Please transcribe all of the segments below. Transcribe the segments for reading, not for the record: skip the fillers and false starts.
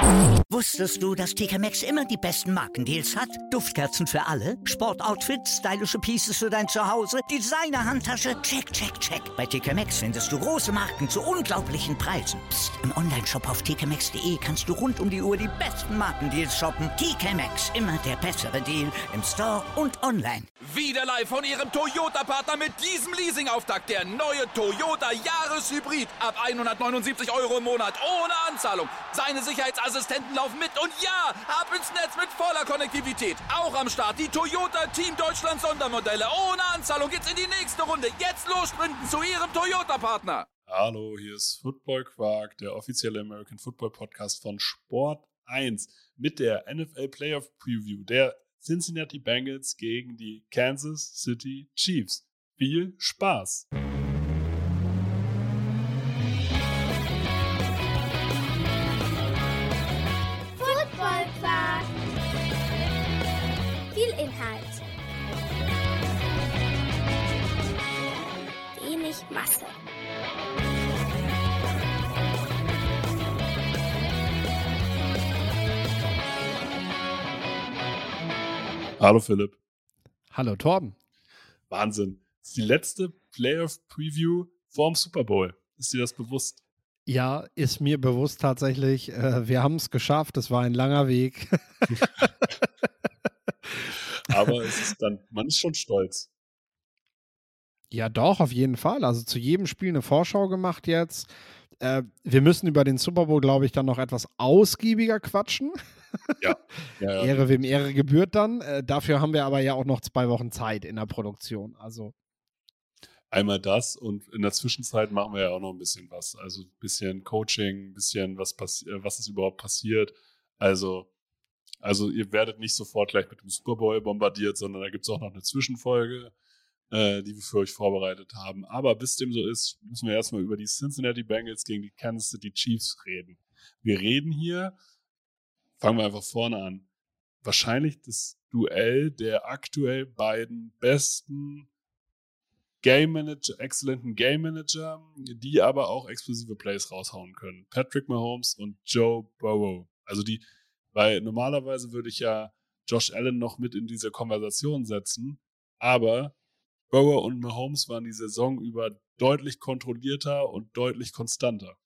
Wusstest du, dass TK Maxx immer die besten Markendeals hat? Duftkerzen für alle, Sportoutfits, stylische Pieces für dein Zuhause, Designer-Handtasche, check, check, check. Bei TK Maxx findest du große Marken zu unglaublichen Preisen. Psst. Im Onlineshop auf tkmaxx.de kannst du rund um die Uhr die besten Markendeals shoppen. TK Maxx, immer der bessere Deal im Store und online. Wieder live von Ihrem Toyota-Partner mit diesem Leasing-Auftakt. Der neue Toyota Jahreshybrid. Ab 179 € im Monat. Ohne Anzahlung. Seine Sicherheitsassistenten laufen mit. Und ja, ab ins Netz mit voller Konnektivität. Auch am Start die Toyota Team Deutschland Sondermodelle. Ohne Anzahlung geht's in die nächste Runde. Jetzt los sprinten zu Ihrem Toyota-Partner. Hallo, hier ist Football Quark, der offizielle American Football Podcast von Sport 1 mit der NFL Playoff Preview der Cincinnati Bengals gegen die Kansas City Chiefs. Viel Spaß! Football Quark. Viel Inhalt. Wenig Masse. Hallo Philipp. Hallo Torben. Wahnsinn. Das ist die letzte Playoff-Preview vorm Super Bowl. Ist dir das bewusst? Ja, ist mir bewusst tatsächlich. Wir haben es geschafft. Es war ein langer Weg. Aber es ist dann, man ist schon stolz. Ja, doch, auf jeden Fall. Also zu jedem Spiel eine Vorschau gemacht jetzt. Wir müssen über den Super Bowl, glaube ich, dann noch etwas ausgiebiger quatschen. Ja. Ehre wem Ehre gebührt dann. Dafür haben wir aber ja auch noch 2 Wochen Zeit in der Produktion. Also Einmal das und in der Zwischenzeit machen wir ja auch noch ein bisschen was. Also ein bisschen Coaching, ein bisschen was ist überhaupt passiert. Also ihr werdet nicht sofort gleich mit dem Super Bowl bombardiert, sondern da gibt es auch noch eine Zwischenfolge, die wir für euch vorbereitet haben. Aber bis dem so ist, müssen wir erstmal über die Cincinnati Bengals gegen die Kansas City Chiefs reden. Wir reden hier, fangen wir einfach vorne an, wahrscheinlich das Duell der aktuell beiden besten exzellenten Game Manager, die aber auch explosive Plays raushauen können. Patrick Mahomes und Joe Burrow. Weil normalerweise würde ich ja Josh Allen noch mit in diese Konversation setzen, aber Burrow und Mahomes waren die Saison über deutlich kontrollierter und deutlich konstanter.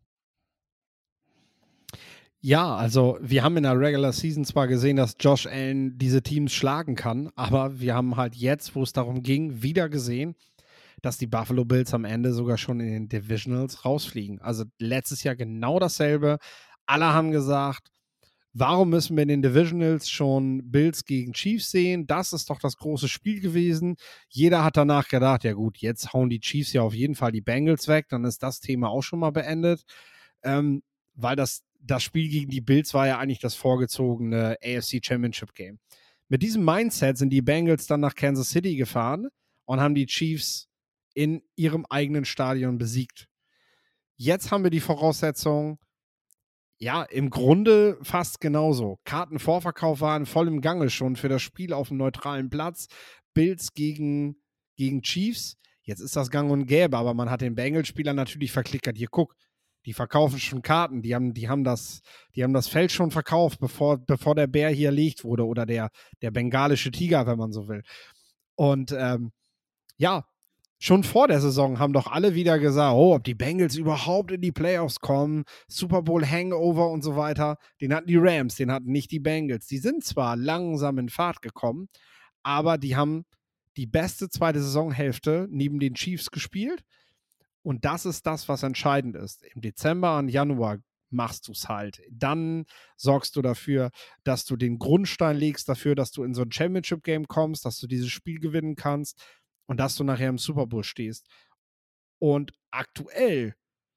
ja, also wir haben in der Regular Season zwar gesehen, dass Josh Allen diese Teams schlagen kann, aber wir haben halt jetzt, wo es darum ging, wieder gesehen, dass die Buffalo Bills am Ende sogar schon in den Divisionals rausfliegen. Also letztes Jahr genau dasselbe. Alle haben gesagt, warum müssen wir in den Divisionals schon Bills gegen Chiefs sehen? Das ist doch das große Spiel gewesen. Jeder hat danach gedacht, ja gut, jetzt hauen die Chiefs ja auf jeden Fall die Bengals weg, dann ist das Thema auch schon mal beendet. Weil das Spiel gegen die Bills war ja eigentlich das vorgezogene AFC Championship Game. Mit diesem Mindset sind die Bengals dann nach Kansas City gefahren und haben die Chiefs in ihrem eigenen Stadion besiegt. Jetzt haben wir die Voraussetzung, ja, im Grunde fast genauso. Kartenvorverkauf waren voll im Gange schon für das Spiel auf dem neutralen Platz. Bills gegen Chiefs. Jetzt ist das gang und gäbe, aber man hat den Bengals-Spielern natürlich verklickert. Hier, guck, die verkaufen schon Karten. Die haben das Feld schon verkauft, bevor der Bär hier erlegt wurde oder der bengalische Tiger, wenn man so will. Und ja, schon vor der Saison haben doch alle wieder gesagt, ob die Bengals überhaupt in die Playoffs kommen, Super Bowl Hangover und so weiter. Den hatten die Rams, den hatten nicht die Bengals. Die sind zwar langsam in Fahrt gekommen, aber die haben die beste zweite Saisonhälfte neben den Chiefs gespielt. Und das ist das, was entscheidend ist. Im Dezember und Januar machst du es halt. Dann sorgst du dafür, dass du den Grundstein legst dafür, dass du in so ein Championship-Game kommst, dass du dieses Spiel gewinnen kannst und dass du nachher im Super Bowl stehst. Und aktuell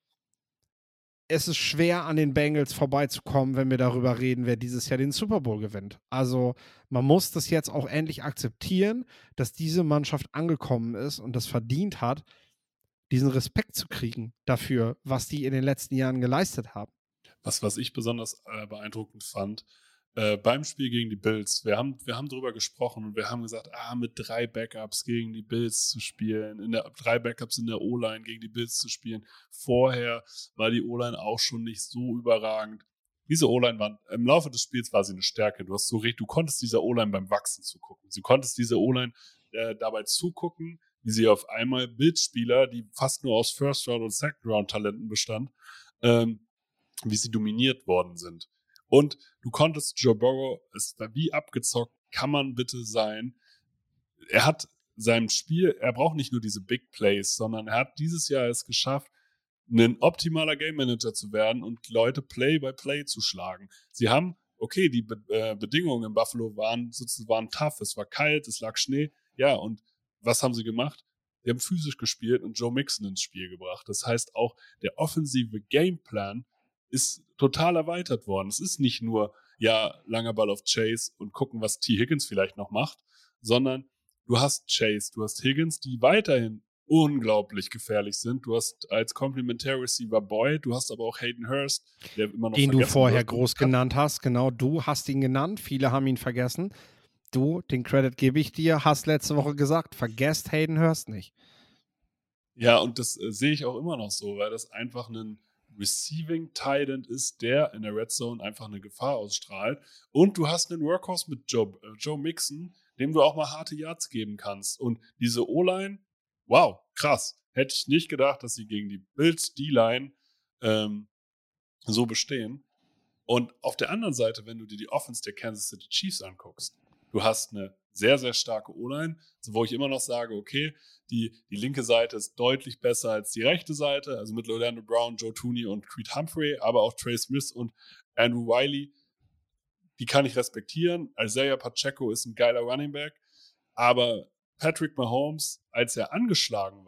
ist es schwer, an den Bengals vorbeizukommen, wenn wir darüber reden, wer dieses Jahr den Super Bowl gewinnt. Also man muss das jetzt auch endlich akzeptieren, dass diese Mannschaft angekommen ist und das verdient hat, diesen Respekt zu kriegen dafür, was die in den letzten Jahren geleistet haben. Was ich besonders beeindruckend fand, beim Spiel gegen die Bills, wir haben drüber gesprochen und wir haben gesagt, mit 3 Backups gegen die Bills zu spielen, 3 Backups in der O-Line gegen die Bills zu spielen. Vorher war die O-Line auch schon nicht so überragend. Diese O-Line war, im Laufe des Spiels war sie eine Stärke. Du konntest dieser O-Line beim Wachsen zugucken. Du konntest dieser O-Line dabei zugucken, wie sie auf einmal Bildspieler, die fast nur aus First-Round- und Second-Round-Talenten bestand, wie sie dominiert worden sind. Und du konntest Joe Burrow, es war wie abgezockt, kann man bitte sein. Er hat seinem Spiel, er braucht nicht nur diese Big Plays, sondern er hat dieses Jahr es geschafft, ein optimaler Game Manager zu werden und Leute Play by Play zu schlagen. Sie haben, okay, die Bedingungen in Buffalo waren tough, es war kalt, es lag Schnee, ja, und was haben sie gemacht? Die haben physisch gespielt und Joe Mixon ins Spiel gebracht. Das heißt, auch der offensive Gameplan ist total erweitert worden. Es ist nicht nur, ja, langer Ball auf Chase und gucken, was T. Higgins vielleicht noch macht, sondern du hast Chase, du hast Higgins, die weiterhin unglaublich gefährlich sind. Du hast als Complementary Receiver Boyd, du hast aber auch Hayden Hurst, der immer noch den du vorher wird. groß genannt hast. Genau, du hast ihn genannt. Viele haben ihn vergessen. Du, den Credit gebe ich dir, hast letzte Woche gesagt, vergesst Hayden Hurst nicht. Ja, und das sehe ich auch immer noch so, weil das einfach ein Receiving Tight End ist, der in der Red Zone einfach eine Gefahr ausstrahlt. Und du hast einen Workhorse mit Joe Mixon, dem du auch mal harte Yards geben kannst. Und diese O-Line, wow, krass. Hätte ich nicht gedacht, dass sie gegen die Bills D-Line so bestehen. Und auf der anderen Seite, wenn du dir die Offense der Kansas City Chiefs anguckst, du hast eine sehr, sehr starke O-Line, wo ich immer noch sage, okay, die linke Seite ist deutlich besser als die rechte Seite, also mit Orlando Brown, Joe Thuney und Creed Humphrey, aber auch Trey Smith und Andrew Wiley, die kann ich respektieren. Isaiah Pacheco ist ein geiler Running Back, aber Patrick Mahomes, als er angeschlagen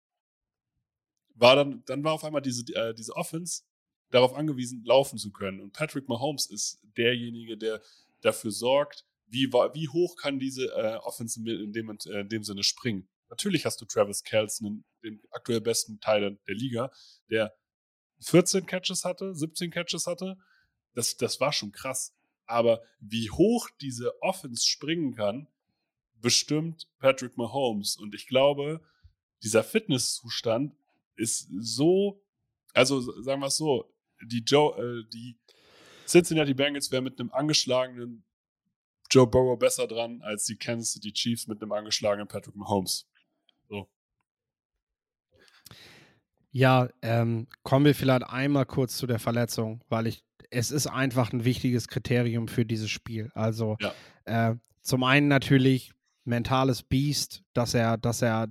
war dann war auf einmal diese Offense darauf angewiesen, laufen zu können. Und Patrick Mahomes ist derjenige, der dafür sorgt, wie hoch kann diese Offense in dem Sinne springen. Natürlich hast du Travis Kelce, den aktuell besten Teil der Liga, der 14 Catches hatte, 17 Catches hatte. Das war schon krass. Aber wie hoch diese Offense springen kann, bestimmt Patrick Mahomes. Und ich glaube, dieser Fitnesszustand ist so, also sagen wir es so, die Cincinnati Bengals wären mit einem angeschlagenen Joe Burrow besser dran als die Kansas City Chiefs mit einem angeschlagenen Patrick Mahomes. So. Ja, kommen wir vielleicht einmal kurz zu der Verletzung, weil es ist einfach ein wichtiges Kriterium für dieses Spiel. Also zum einen natürlich mentales Biest, dass er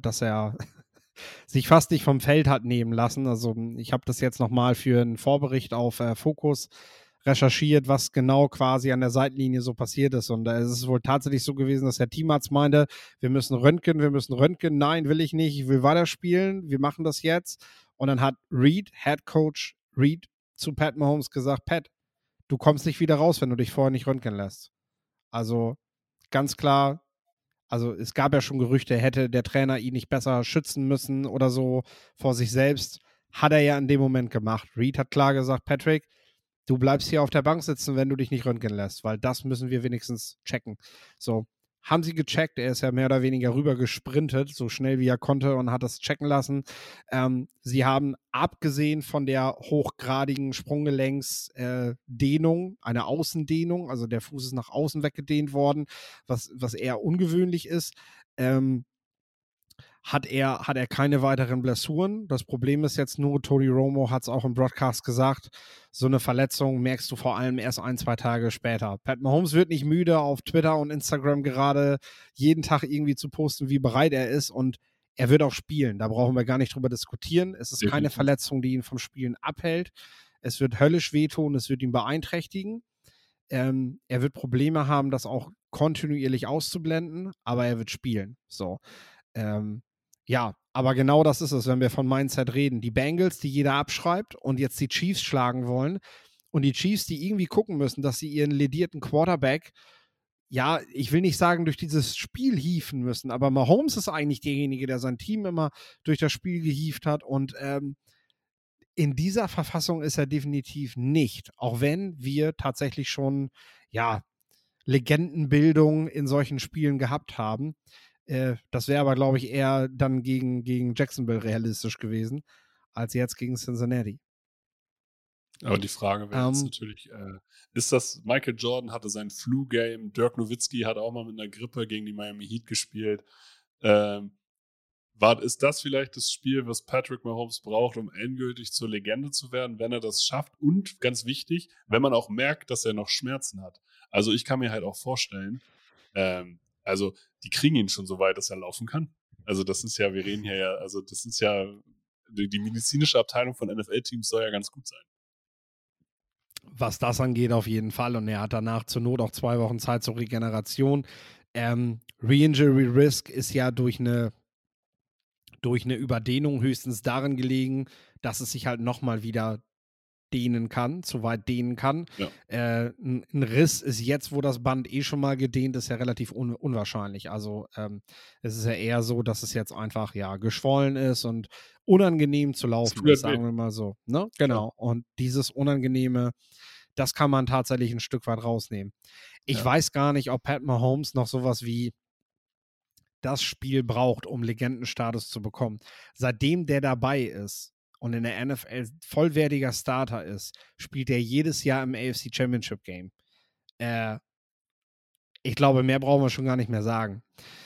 sich fast nicht vom Feld hat nehmen lassen. Also ich habe das jetzt nochmal für einen Vorbericht auf Focus recherchiert, was genau quasi an der Seitenlinie so passiert ist. Und es ist wohl tatsächlich so gewesen, dass der Teamarzt meinte, wir müssen röntgen. Nein, will ich nicht, ich will weiterspielen, wir machen das jetzt. Und dann hat Head Coach Reed zu Pat Mahomes gesagt, Pat, du kommst nicht wieder raus, wenn du dich vorher nicht röntgen lässt. Also ganz klar, also es gab ja schon Gerüchte, hätte der Trainer ihn nicht besser schützen müssen oder so vor sich selbst. Hat er ja in dem Moment gemacht. Reed hat klar gesagt, Patrick, du bleibst hier auf der Bank sitzen, wenn du dich nicht röntgen lässt, weil das müssen wir wenigstens checken. So, haben sie gecheckt, er ist ja mehr oder weniger rüber gesprintet, so schnell wie er konnte und hat das checken lassen. Sie haben abgesehen von der hochgradigen Sprunggelenksdehnung, eine Außendehnung, also der Fuß ist nach außen weggedehnt worden, was eher ungewöhnlich ist, hat er keine weiteren Blessuren. Das Problem ist jetzt nur, Tony Romo hat es auch im Broadcast gesagt, so eine Verletzung merkst du vor allem erst 1-2 Tage später. Pat Mahomes wird nicht müde, auf Twitter und Instagram gerade jeden Tag irgendwie zu posten, wie bereit er ist, und er wird auch spielen. Da brauchen wir gar nicht drüber diskutieren. Es ist keine Verletzung, die ihn vom Spielen abhält. Es wird höllisch wehtun, es wird ihn beeinträchtigen. Er wird Probleme haben, das auch kontinuierlich auszublenden, aber er wird spielen. So. Ja, aber genau das ist es, wenn wir von Mindset reden. Die Bengals, die jeder abschreibt und jetzt die Chiefs schlagen wollen, und die Chiefs, die irgendwie gucken müssen, dass sie ihren ledierten Quarterback, ja, ich will nicht sagen, durch dieses Spiel hieven müssen, aber Mahomes ist eigentlich derjenige, der sein Team immer durch das Spiel gehievt hat, und in dieser Verfassung ist er definitiv nicht, auch wenn wir tatsächlich schon, ja, Legendenbildung in solchen Spielen gehabt haben. Das wäre aber, glaube ich, eher dann gegen Jacksonville realistisch gewesen, als jetzt gegen Cincinnati. Aber die Frage wäre jetzt natürlich, ist das, Michael Jordan hatte sein Flu-Game, Dirk Nowitzki hat auch mal mit einer Grippe gegen die Miami Heat gespielt. Ist das vielleicht das Spiel, was Patrick Mahomes braucht, um endgültig zur Legende zu werden, wenn er das schafft? Und ganz wichtig, wenn man auch merkt, dass er noch Schmerzen hat. Also ich kann mir halt auch vorstellen, also die kriegen ihn schon so weit, dass er laufen kann. Also das ist ja, wir reden hier ja, also das ist ja, die medizinische Abteilung von NFL-Teams soll ja ganz gut sein. Was das angeht, auf jeden Fall. Und er hat danach zur Not auch 2 Wochen Zeit zur Regeneration. Re-Injury Risk ist ja durch eine Überdehnung höchstens darin gelegen, dass es sich halt nochmal wieder dehnen kann, zu weit dehnen kann. Ja. Ein Riss ist jetzt, wo das Band schon mal gedehnt ist, ja relativ unwahrscheinlich. Also es ist ja eher so, dass es jetzt einfach geschwollen ist und unangenehm zu laufen ist, sagen wir mal so. Ne? Genau. Ja. Und dieses Unangenehme, das kann man tatsächlich ein Stück weit rausnehmen. Ich weiß gar nicht, ob Pat Mahomes noch sowas wie das Spiel braucht, um Legendenstatus zu bekommen. Seitdem der dabei ist und in der NFL vollwertiger Starter ist, spielt er jedes Jahr im AFC Championship Game. Ich glaube, mehr brauchen wir schon gar nicht mehr sagen.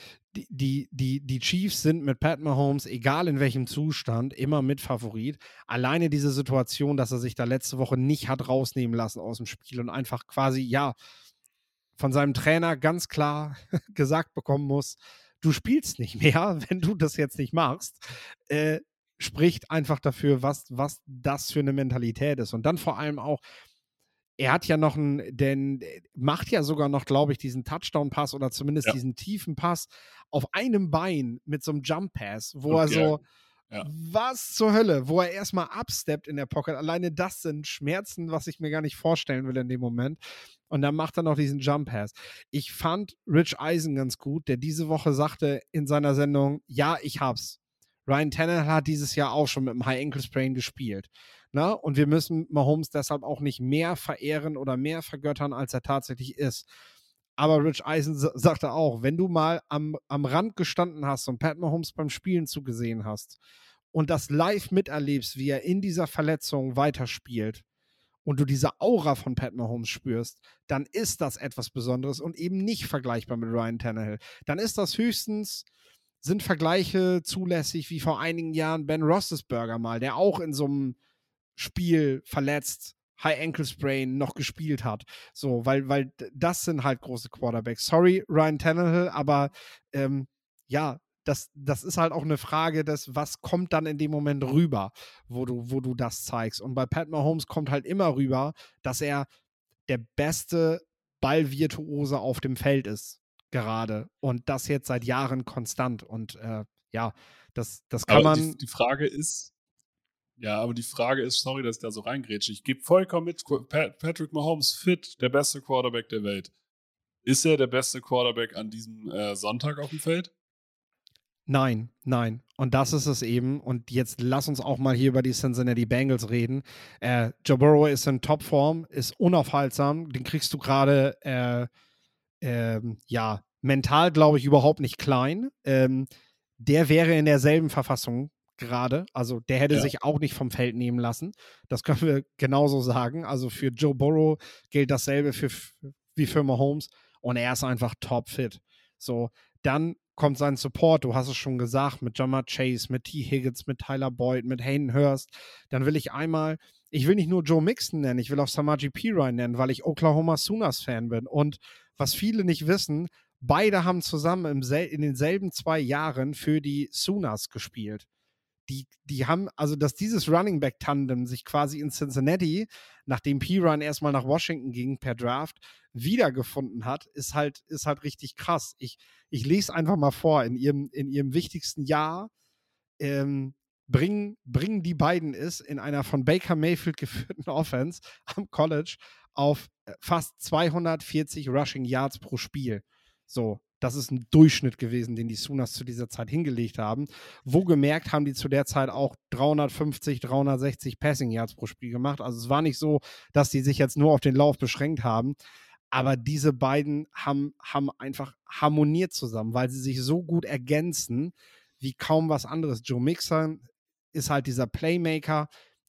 Die Chiefs sind mit Pat Mahomes, egal in welchem Zustand, immer Mitfavorit. Alleine diese Situation, dass er sich da letzte Woche nicht hat rausnehmen lassen aus dem Spiel und einfach quasi, von seinem Trainer ganz klar gesagt bekommen muss, du spielst nicht mehr, wenn du das jetzt nicht machst, spricht einfach dafür, was das für eine Mentalität ist. Und dann vor allem auch, er hat ja noch macht ja sogar noch, glaube ich, diesen Touchdown-Pass oder zumindest diesen tiefen Pass auf einem Bein mit so einem Jump-Pass, wo er so, was zur Hölle, wo er erstmal absteppt in der Pocket. Alleine das sind Schmerzen, was ich mir gar nicht vorstellen will in dem Moment. Und dann macht er noch diesen Jump-Pass. Ich fand Rich Eisen ganz gut, der diese Woche sagte in seiner Sendung, ja, ich hab's. Ryan Tannehill hat dieses Jahr auch schon mit dem High-Ankle-Sprain gespielt. Na? Und wir müssen Mahomes deshalb auch nicht mehr verehren oder mehr vergöttern, als er tatsächlich ist. Aber Rich Eisen sagte auch, wenn du mal am Rand gestanden hast und Pat Mahomes beim Spielen zugesehen hast und das live miterlebst, wie er in dieser Verletzung weiterspielt und du diese Aura von Pat Mahomes spürst, dann ist das etwas Besonderes und eben nicht vergleichbar mit Ryan Tannehill. Dann ist das höchstens, sind Vergleiche zulässig wie vor einigen Jahren Ben Roethlisberger mal, der auch in so einem Spiel verletzt, High Ankle Sprain noch gespielt hat. So, weil das sind halt große Quarterbacks. Sorry, Ryan Tannehill, aber das ist halt auch eine Frage des, was kommt dann in dem Moment rüber, wo du das zeigst. Und bei Pat Mahomes kommt halt immer rüber, dass er der beste Ballvirtuose auf dem Feld ist, gerade. Und das jetzt seit Jahren konstant. Und das kann aber man. Die Frage ist, sorry, dass ich da so reingrätsche. Ich gebe vollkommen mit, Patrick Mahomes fit, der beste Quarterback der Welt. Ist er der beste Quarterback an diesem Sonntag auf dem Feld? Nein. Und das ist es eben. Und jetzt lass uns auch mal hier über die Cincinnati Bengals reden. Joe Burrow ist in Topform, ist unaufhaltsam. Den kriegst du gerade, mental, glaube ich, überhaupt nicht klein. Der wäre in derselben Verfassung gerade. Also der hätte sich auch nicht vom Feld nehmen lassen. Das können wir genauso sagen. Also für Joe Burrow gilt dasselbe wie für Mahomes. Und er ist einfach topfit. So, dann kommt sein Support, du hast es schon gesagt, mit Ja'Marr Chase, mit T. Higgins, mit Tyler Boyd, mit Hayden Hurst. Dann will ich nicht nur Joe Mixon nennen, ich will auch Samaje Perine nennen, weil ich Oklahoma Sooners-Fan bin. Und was viele nicht wissen, beide haben zusammen in denselben 2 Jahren für die Sooners gespielt. Die haben, also dass dieses Running Back Tandem sich quasi in Cincinnati, nachdem Perine erstmal nach Washington ging per Draft, wiedergefunden hat, ist halt richtig krass. Ich lese einfach mal vor, in ihrem wichtigsten Jahr bringen die beiden es in einer von Baker Mayfield geführten Offense am College auf fast 240 Rushing Yards pro Spiel. So, das ist ein Durchschnitt gewesen, den die Sooners zu dieser Zeit hingelegt haben. Wohlgemerkt haben die zu der Zeit auch 350, 360 Passing Yards pro Spiel gemacht. Also es war nicht so, dass die sich jetzt nur auf den Lauf beschränkt haben. Aber diese beiden haben einfach harmoniert zusammen, weil sie sich so gut ergänzen wie kaum was anderes. Joe Mixon ist halt dieser Playmaker,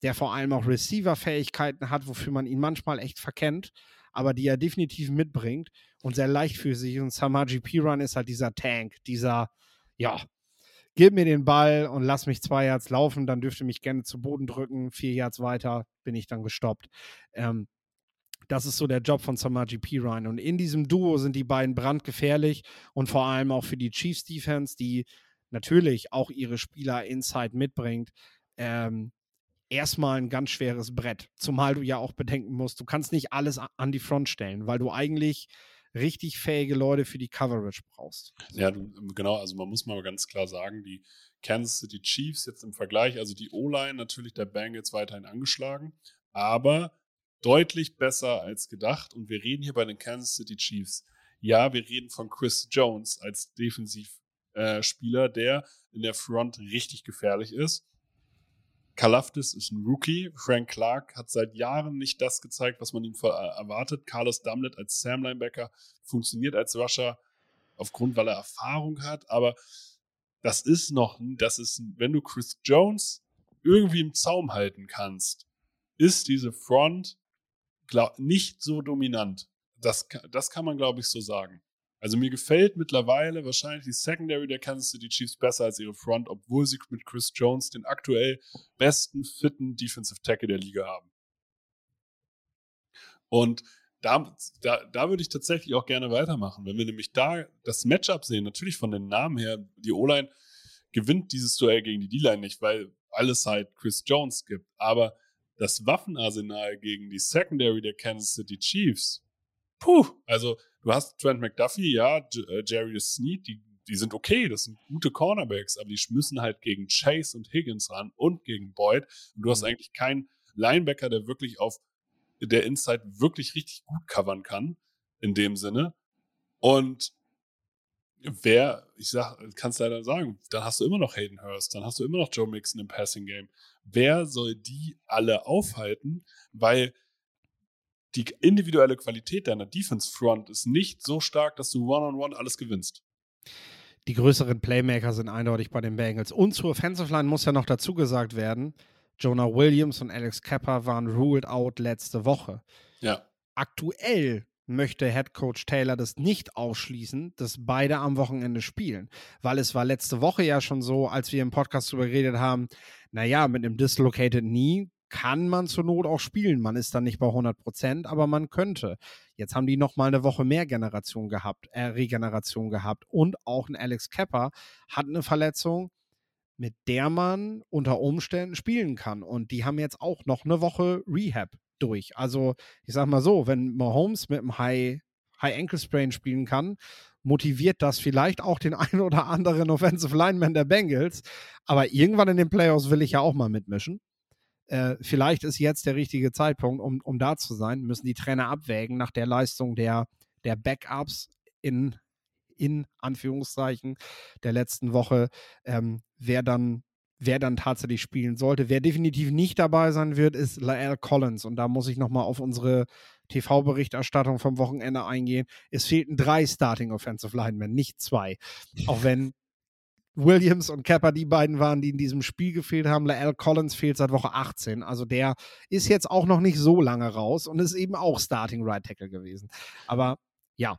der vor allem auch Receiver-Fähigkeiten hat, wofür man ihn manchmal echt verkennt, aber die er definitiv mitbringt und sehr leichtfüßig. Und Samaje Perine ist halt dieser Tank, dieser, ja, gib mir den Ball und lass mich 2 Yards laufen, dann dürft ihr mich gerne zu Boden drücken, 4 Yards weiter bin ich dann gestoppt. Das ist so der Job von Samaje Perine. Und in diesem Duo sind die beiden brandgefährlich und vor allem auch für die Chiefs-Defense, die natürlich auch ihre Spieler Inside mitbringt, erstmal ein ganz schweres Brett. Zumal du ja auch bedenken musst, du kannst nicht alles an die Front stellen, weil du eigentlich richtig fähige Leute für die Coverage brauchst. Ja, genau, also man muss mal ganz klar sagen, die Kansas City Chiefs jetzt im Vergleich, also die O-Line natürlich der Bengals weiterhin angeschlagen, aber deutlich besser als gedacht. Und wir reden hier bei den Kansas City Chiefs. Ja, wir reden von Chris Jones als Defensivspieler, der in der Front richtig gefährlich ist. Karlaftis ist ein Rookie. Frank Clark hat seit Jahren nicht das gezeigt, was man ihm erwartet. Carlos Damlet als Sam-Linebacker funktioniert als Rusher weil er Erfahrung hat. Aber wenn du Chris Jones irgendwie im Zaum halten kannst, ist diese Front nicht so dominant. Das kann man, glaube ich, so sagen. Also mir gefällt mittlerweile wahrscheinlich die Secondary der Kansas City Chiefs besser als ihre Front, obwohl sie mit Chris Jones den aktuell besten, fitten Defensive Tackle der Liga haben. Und da würde ich tatsächlich auch gerne weitermachen. Wenn wir nämlich da das Matchup sehen, natürlich von den Namen her, die O-Line gewinnt dieses Duell gegen die D-Line nicht, weil alles halt Chris Jones gibt. Aber das Waffenarsenal gegen die Secondary der Kansas City Chiefs, also du hast Trent McDuffie, ja, Jarius Sneed, die sind okay, das sind gute Cornerbacks, aber die müssen halt gegen Chase und Higgins ran und gegen Boyd. Und du hast eigentlich keinen Linebacker, der wirklich der Inside wirklich richtig gut covern kann, in dem Sinne. Und kannst leider sagen, dann hast du immer noch Hayden Hurst, dann hast du immer noch Joe Mixon im Passing Game. Wer soll die alle aufhalten? Weil die individuelle Qualität deiner Defense Front ist nicht so stark, dass du One-on-One alles gewinnst. Die größeren Playmaker sind eindeutig bei den Bengals. Und zur Offensive Line muss ja noch dazu gesagt werden, Jonah Williams und Alex Kappa waren ruled out letzte Woche. Ja. Aktuell möchte Head Coach Taylor das nicht ausschließen, dass beide am Wochenende spielen. Weil es war letzte Woche ja schon so, als wir im Podcast darüber geredet haben, naja, mit einem Dislocated Knee kann man zur Not auch spielen. Man ist dann nicht bei 100%, aber man könnte. Jetzt haben die nochmal eine Woche mehr Regeneration gehabt und auch ein Alex Kappa hat eine Verletzung, mit der man unter Umständen spielen kann. Und die haben jetzt auch noch eine Woche Rehab durch. Also ich sag mal so, wenn Mahomes mit einem High Ankle Sprain spielen kann, motiviert das vielleicht auch den einen oder anderen Offensive Lineman der Bengals. Aber irgendwann in den Playoffs will ich ja auch mal mitmischen. Vielleicht ist jetzt der richtige Zeitpunkt, um da zu sein. Müssen die Trainer abwägen nach der Leistung der Backups in Anführungszeichen der letzten Woche, wer dann tatsächlich spielen sollte. Wer definitiv nicht dabei sein wird, ist La'el Collins. Und da muss ich nochmal auf unsere TV-Berichterstattung vom Wochenende eingehen. Es fehlten 3 Starting Offensive Linemen, nicht 2. Auch wenn Williams und Kappa die beiden waren, die in diesem Spiel gefehlt haben. La'el Collins fehlt seit Woche 18. Also der ist jetzt auch noch nicht so lange raus und ist eben auch Starting Right Tackle gewesen. Aber ja.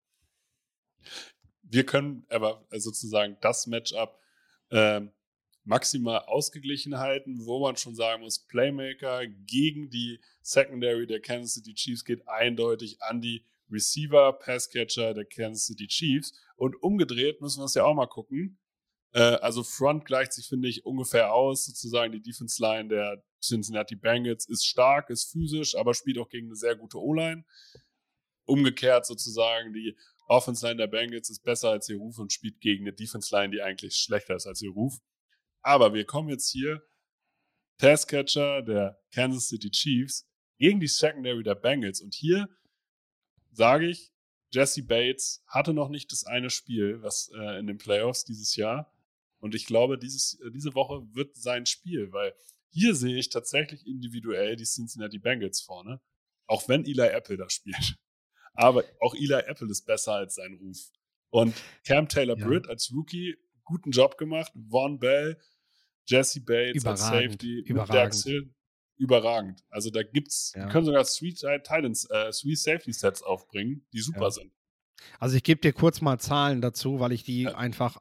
Wir können aber sozusagen das Matchup maximal ausgeglichen halten, wo man schon sagen muss, Playmaker gegen die Secondary der Kansas City Chiefs geht eindeutig an die Receiver, Passcatcher der Kansas City Chiefs. Und umgedreht müssen wir es ja auch mal gucken. Also Front gleicht sich, finde ich, ungefähr aus. Sozusagen die Defense Line der Cincinnati Bengals ist stark, ist physisch, aber spielt auch gegen eine sehr gute O-Line. Umgekehrt sozusagen die Offense Line der Bengals ist besser als ihr Ruf und spielt gegen eine Defense Line, die eigentlich schlechter ist als ihr Ruf. Aber wir kommen jetzt hier, Passcatcher der Kansas City Chiefs gegen die Secondary der Bengals. Und hier sage ich, Jesse Bates hatte noch nicht das eine Spiel, was in den Playoffs dieses Jahr. Und ich glaube, diese Woche wird sein Spiel, weil hier sehe ich tatsächlich individuell die Cincinnati Bengals vorne, auch wenn Eli Apple da spielt. Aber auch Eli Apple ist besser als sein Ruf. Und Cam Taylor-Britt als Rookie, guten Job gemacht. Von Bell, Jesse Bates als Safety, Dax Hill. überragend. Also da die können sogar Sweet Safety Sets aufbringen, die super sind. Also ich gebe dir kurz mal Zahlen dazu, weil ich die einfach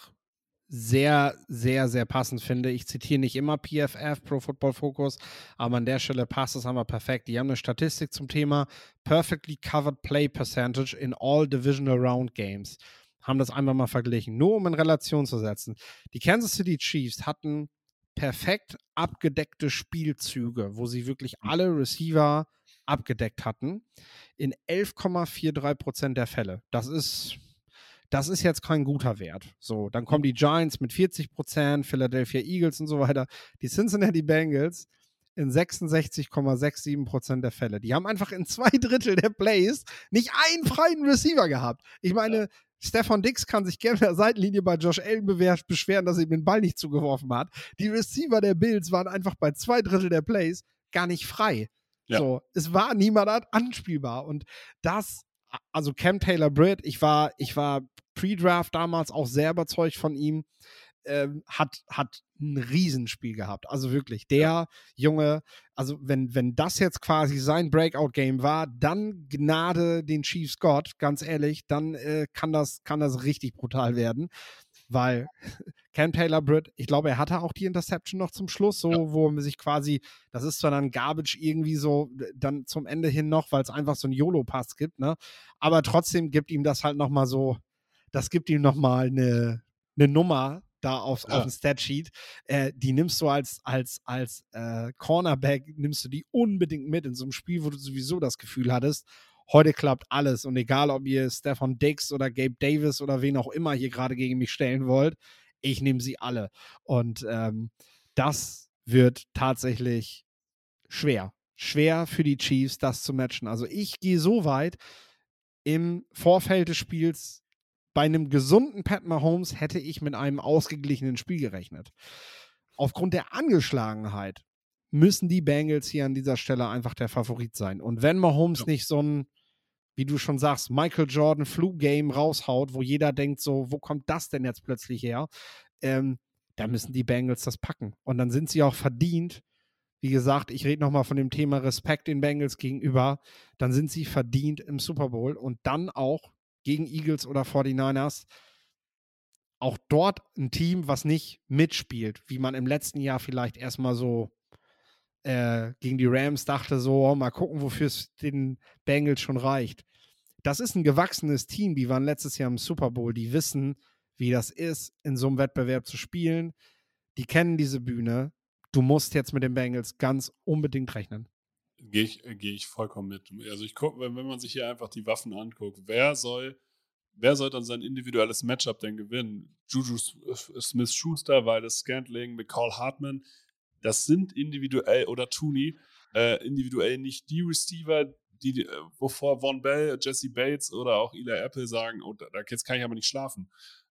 sehr, sehr, sehr passend finde. Ich zitiere nicht immer PFF, Pro Football Focus, aber an der Stelle passt es einmal perfekt. Die haben eine Statistik zum Thema Perfectly Covered Play Percentage in all Divisional Round Games. Haben das einmal mal verglichen, nur um in Relation zu setzen. Die Kansas City Chiefs hatten perfekt abgedeckte Spielzüge, wo sie wirklich alle Receiver abgedeckt hatten, in 11,43% der Fälle. Das ist jetzt kein guter Wert. So, dann kommen die Giants mit 40%, Philadelphia Eagles und so weiter. Die Cincinnati Bengals in 66,67% der Fälle. Die haben einfach in 2/3 der Plays nicht einen freien Receiver gehabt. Ich meine, Stefan Diggs kann sich gerne an der Seitenlinie bei Josh Allen beschweren, dass er ihm den Ball nicht zugeworfen hat. Die Receiver der Bills waren einfach bei 2/3 der Plays gar nicht frei. Ja. So, es war niemand anspielbar. Und das, also Cam Taylor-Britt, ich war Pre-Draft damals auch sehr überzeugt von ihm, hat ein Riesenspiel gehabt. Also wirklich, der Junge, also wenn das jetzt quasi sein Breakout-Game war, dann Gnade den Chiefs Gott, ganz ehrlich, dann kann das richtig brutal werden, weil Cam Taylor-Britt, ich glaube, er hatte auch die Interception noch zum Schluss, so, wo man sich quasi, das ist zwar dann Garbage irgendwie so, dann zum Ende hin noch, weil es einfach so einen YOLO-Pass gibt, ne, aber trotzdem gibt ihm das halt nochmal so, das gibt ihm nochmal eine Nummer da auf dem Statsheet, die nimmst du als Cornerback, nimmst du die unbedingt mit in so einem Spiel, wo du sowieso das Gefühl hattest, heute klappt alles und egal, ob ihr Stefan Diggs oder Gabe Davis oder wen auch immer hier gerade gegen mich stellen wollt, ich nehme sie alle. Und das wird tatsächlich schwer für die Chiefs, das zu matchen. Also ich gehe so weit, im Vorfeld des Spiels bei einem gesunden Pat Mahomes hätte ich mit einem ausgeglichenen Spiel gerechnet. Aufgrund der Angeschlagenheit müssen die Bengals hier an dieser Stelle einfach der Favorit sein. Und wenn Mahomes nicht so ein, wie du schon sagst, Michael Jordan Flu-Game raushaut, wo jeder denkt so, wo kommt das denn jetzt plötzlich her? Da müssen die Bengals das packen. Und dann sind sie auch verdient. Wie gesagt, ich rede nochmal von dem Thema Respekt den Bengals gegenüber. Dann sind sie verdient im Super Bowl und dann auch gegen Eagles oder 49ers. Auch dort ein Team, was nicht mitspielt, wie man im letzten Jahr vielleicht erstmal so gegen die Rams dachte, so, mal gucken, wofür es den Bengals schon reicht. Das ist ein gewachsenes Team, die waren letztes Jahr im Super Bowl, die wissen, wie das ist, in so einem Wettbewerb zu spielen. Die kennen diese Bühne. Du musst jetzt mit den Bengals ganz unbedingt rechnen. Gehe ich vollkommen mit. Also ich gucke, wenn man sich hier einfach die Waffen anguckt, wer soll dann sein individuelles Matchup denn gewinnen? Juju Smith-Schuster, Valdez Scantling, McCall Hartman, das sind individuell, oder Tooney, individuell nicht die Receiver, wovor Von Bell, Jesse Bates oder auch Eli Apple sagen, oh, jetzt kann ich aber nicht schlafen.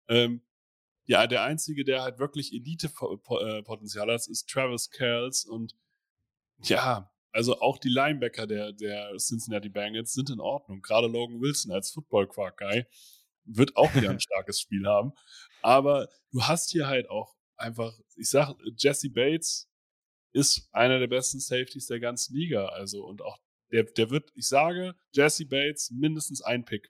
Ja, der Einzige, der halt wirklich Elite-Potenzial hat, ist Travis Kelce. Und ja, also auch die Linebacker der Cincinnati Bengals sind in Ordnung. Gerade Logan Wilson als Football-Quark-Guy wird auch wieder ein starkes Spiel haben. Aber du hast hier halt auch einfach, ich sag, Jesse Bates ist einer der besten Safeties der ganzen Liga. Also, und auch der wird, ich sage, Jesse Bates mindestens ein Pick.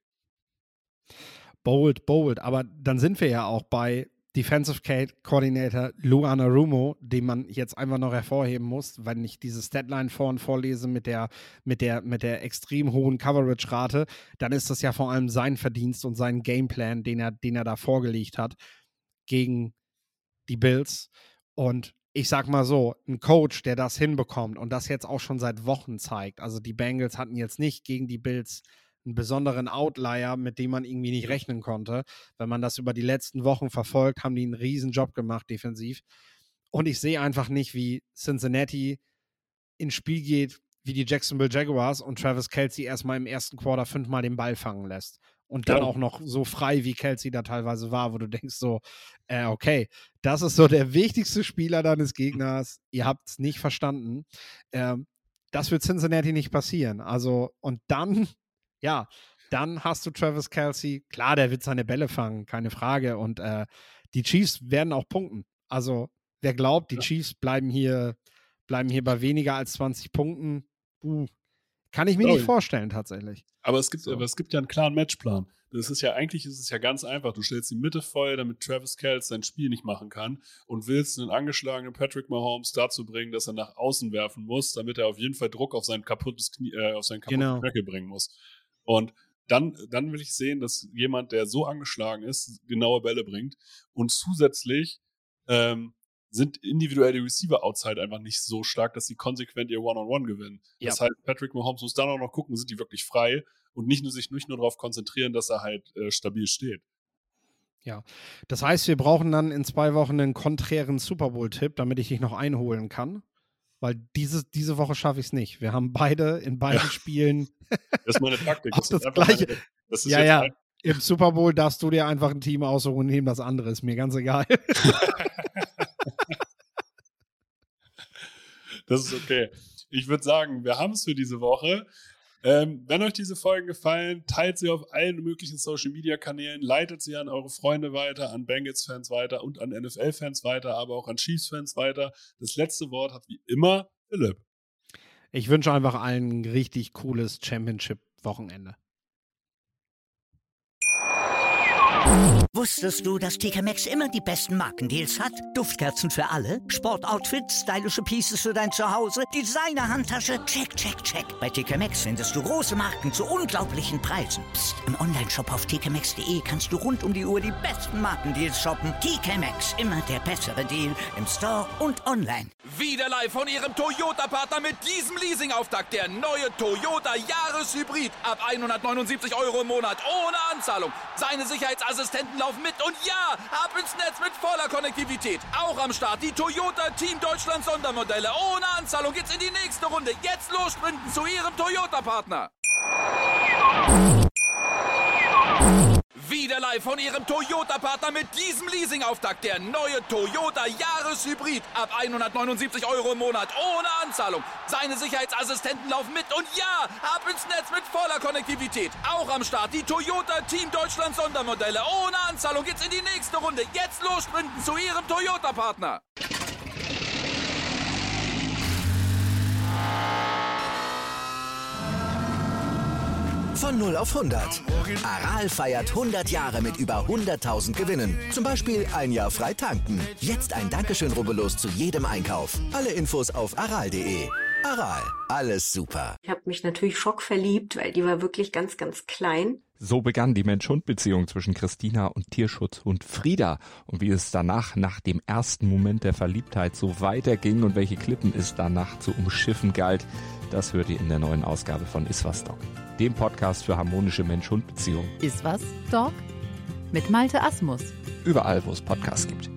Bold. Aber dann sind wir ja auch bei Defensive Coordinator Lou Anarumo, den man jetzt einfach noch hervorheben muss, wenn ich diese Statline vorlese mit der extrem hohen Coverage-Rate, dann ist das ja vor allem sein Verdienst und sein Gameplan, den er da vorgelegt hat gegen die Bills. Und ich sag mal so, ein Coach, der das hinbekommt und das jetzt auch schon seit Wochen zeigt, also die Bengals hatten jetzt nicht gegen die Bills einen besonderen Outlier, mit dem man irgendwie nicht rechnen konnte. Wenn man das über die letzten Wochen verfolgt, haben die einen riesen Job gemacht defensiv. Und ich sehe einfach nicht, wie Cincinnati ins Spiel geht, wie die Jacksonville Jaguars und Travis Kelce erstmal im ersten Quarter 5-mal den Ball fangen lässt. Und dann auch noch so frei, wie Kelce da teilweise war, wo du denkst so, okay, das ist so der wichtigste Spieler deines Gegners. Ihr habt es nicht verstanden. Das wird Cincinnati nicht passieren. Also, und dann hast du Travis Kelce. Klar, der wird seine Bälle fangen, keine Frage. Und die Chiefs werden auch punkten. Also, wer glaubt, die Chiefs bleiben hier bleiben hier bei weniger als 20 Punkten. Kann ich mir nicht vorstellen, tatsächlich. Aber es gibt ja einen klaren Matchplan. Eigentlich ist es ja ganz einfach. Du stellst die Mitte voll, damit Travis Kelce sein Spiel nicht machen kann und willst einen angeschlagenen Patrick Mahomes dazu bringen, dass er nach außen werfen muss, damit er auf jeden Fall Druck auf sein kaputtes Knie, auf seinen kaputten Knöchel bringen muss. Und dann will ich sehen, dass jemand, der so angeschlagen ist, genaue Bälle bringt. Und zusätzlich sind individuell die Receiver-Outside einfach nicht so stark, dass sie konsequent ihr One-on-One gewinnen. Ja. Das heißt, Patrick Mahomes muss dann auch noch gucken, sind die wirklich frei und sich nicht nur darauf konzentrieren, dass er halt stabil steht. Ja, das heißt, wir brauchen dann in 2 Wochen einen konträren Super Bowl-Tipp, damit ich dich noch einholen kann. Weil diese Woche schaffe ich es nicht. Wir haben beide in beiden Spielen das ist meine Taktik. Das Gleiche. Im Super Bowl darfst du dir einfach ein Team aussuchen und nehmen das andere. Ist mir ganz egal. Das ist okay. Ich würde sagen, wir haben es für diese Woche. Wenn euch diese Folgen gefallen, teilt sie auf allen möglichen Social-Media-Kanälen, leitet sie an eure Freunde weiter, an Bengals-Fans weiter und an NFL-Fans weiter, aber auch an Chiefs-Fans weiter. Das letzte Wort hat wie immer Philipp. Ich wünsche einfach allen ein richtig cooles Championship-Wochenende. Wusstest du, dass TK Maxx immer die besten Markendeals hat? Duftkerzen für alle, Sportoutfits, stylische Pieces für dein Zuhause, Designer-Handtasche, check, check, check. Bei TK Maxx findest du große Marken zu unglaublichen Preisen. Psst. Im Onlineshop auf tkmaxx.de kannst du rund um die Uhr die besten Markendeals shoppen. TK Maxx, immer der bessere Deal im Store und online. Wieder live von ihrem Toyota-Partner mit diesem Leasing-Auftakt. Der neue Toyota Jahreshybrid. Ab 179 € im Monat ohne Anzahlung. Seine Sicherheitsassistenten laufen mit und ja, ab ins Netz mit voller Konnektivität. Auch am Start die Toyota Team Deutschland Sondermodelle. Ohne Anzahlung geht's in die nächste Runde. Jetzt los sprinten zu ihrem Toyota-Partner. Wieder live von ihrem Toyota-Partner mit diesem Leasing-Auftakt. Der neue Toyota Jahreshybrid. Ab 179 € im Monat ohne Anzahlung. Seine Sicherheitsassistenten laufen mit und ja, ab ins Netz mit voller Konnektivität. Auch am Start die Toyota Team Deutschland Sondermodelle. Ohne Anzahlung geht's in die nächste Runde. Jetzt los sprinten zu ihrem Toyota-Partner. Von 0 auf 100. Aral feiert 100 Jahre mit über 100.000 Gewinnen. Zum Beispiel 1 Jahr frei tanken. Jetzt ein Dankeschön, rubbellos zu jedem Einkauf. Alle Infos auf aral.de. Aral, alles super. Ich habe mich natürlich schockverliebt, weil die war wirklich ganz, ganz klein. So begann die Mensch-Hund-Beziehung zwischen Christina und Tierschutzhund Frieda. Und wie es danach, nach dem ersten Moment der Verliebtheit, so weiterging und welche Klippen es danach zu umschiffen galt, das hört ihr in der neuen Ausgabe von Iswas Dog, dem Podcast für harmonische Mensch-Hund-Beziehungen. Iswas Dog? Mit Malte Asmus. Überall, wo es Podcasts gibt.